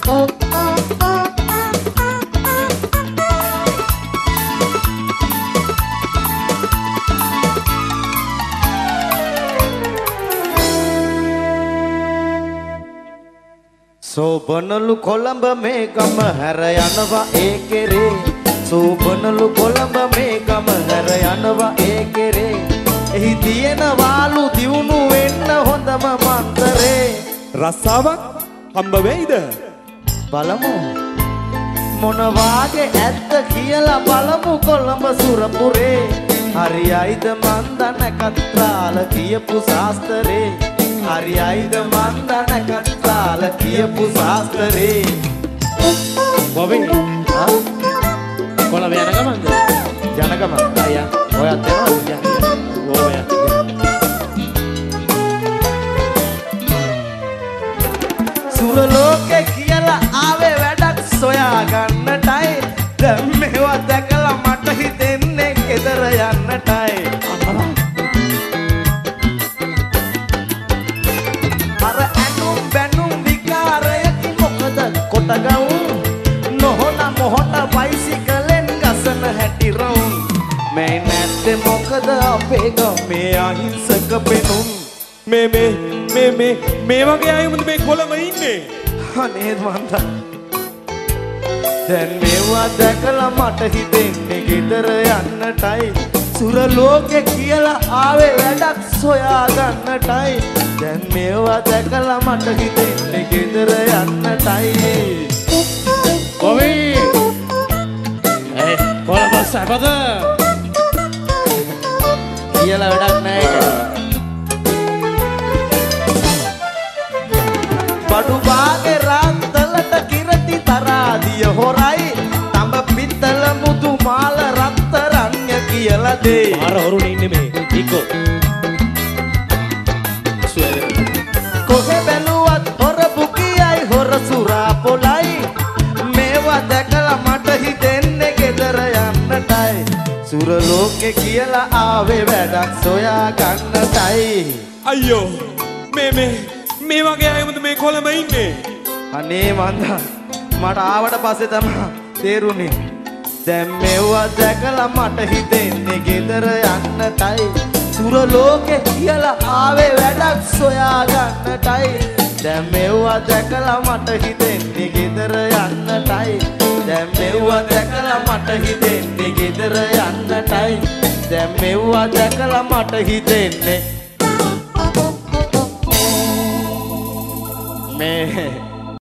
සෝබනලු කොළඹ මේ ගම හැර යනවා ඒ කෙරේ සෝබනලු කොළඹ මේ ගම හැර යනවා ඒ කෙරේ එහි තියෙන වාලු දියුණු වෙන්න හොඳම මන්තරේ රස්සාවක් හම්බ වෙයිද බලමු මොන වාගේ ඇත්ත කියලා බලමු කොළඹ සුරපුරේ හරියයිද මන්දන කත්‍රාල කියපු ශාස්ත්‍රේ හරියයිද මන්දන කත්‍රාල කියපු ශාස්ත්‍රේ බොබේ කොළඹ යන ගමන්ද යන ගමන් අයියා ඔයත් එනවද ඕය සුරලෝකේ කියලා ආවේ වැඩක් සොයා ගන්නටයි දැන් මේවා දැකලා මට හිතෙන්නේ ගෙදර යන්නටයි අර ඇනුම් බැනුම් විකාරයකින් මොකද කොටගවුම් නොහොන මොහොත බයිසිකලෙන් ගසන හැටි රවුම් මේ නැත්තේ මොකද අපේ ගමේ අහිංසක පෙනුම් මේ වගේ අයමුද මේ කොළඹ ඉන්නේ අනේ මන්දා දැන් මේවා දැකලා මට හිතෙන්නේ ගෙදර යන්නටයි සුරලෝකේ කියලා ආවේ වැඩක් සොයා ගන්නටයි දැන් මේවා දැකලා මට හිතෙන්නේ ගෙදර යන්නටයි කොවි කොළඹ සබද කියලා වැඩක් නැහැ බඩු බාගේ රාත්තලට කිරටි තරාදිය හොරයි තඹ පිත්තල මුතු මාල රත්තරන්ය කියලා දේ අර හොරුනේ ඉන්නේ මේ ඉක්කෝ කොහෙ බැලුවත් හොර බුකියයි හොර සුරා පොලයි මේවා දැකලා මට හිතෙන්නේ ගෙදර යන්නටයි සුරලෝකේ කියලා ආවේ වැඩක් සොයා ගන්නටයි අයියෝ මේ වගේ අයමුද මේ කොළඹ ඉන්නේ අනේ මන්දා මට ආවට පස්සේ තමයි තේරුනේ දැන් මේවා දැකලා මට හිතෙන්නේ ගෙදර යන්නටයි සුරලෝකේ කියලා ආවේ වැඩක් සොයා ගන්නටයි දැන් මේවා දැකලා මට හිතෙන්නේ ගෙදර යන්නටයි දැන් මේවා දැකලා මට හිතෙන්නේ ගෙදර යන්නටයි දැන් මේවා දැකලා මට හිතෙන්නේ මේ